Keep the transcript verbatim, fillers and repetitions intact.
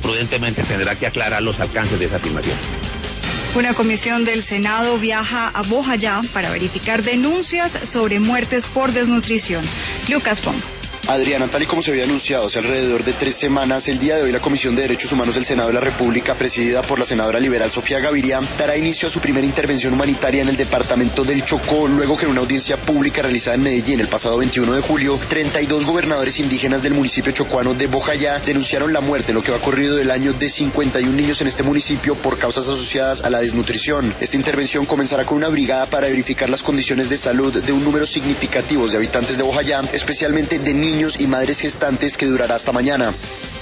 prudentemente tendrá que aclarar los alcances de esa afirmación. Una comisión del Senado viaja a Bojayá para verificar denuncias sobre muertes por desnutrición. Lucas Pombo. Adriana, tal y como se había anunciado hace alrededor de tres semanas, el día de hoy la Comisión de Derechos Humanos del Senado de la República, presidida por la senadora liberal Sofía Gaviria, dará inicio a su primera intervención humanitaria en el departamento del Chocó, luego que en una audiencia pública realizada en Medellín el pasado veintiuno de julio, treinta y dos gobernadores indígenas del municipio chocuano de Bojayá denunciaron la muerte en lo que va corrido del año de cincuenta y un niños en este municipio por causas asociadas a la desnutrición. Esta intervención comenzará con una brigada para verificar las condiciones de salud de un número significativo de habitantes de Bojayá, especialmente de niños y madres gestantes, que durará hasta mañana.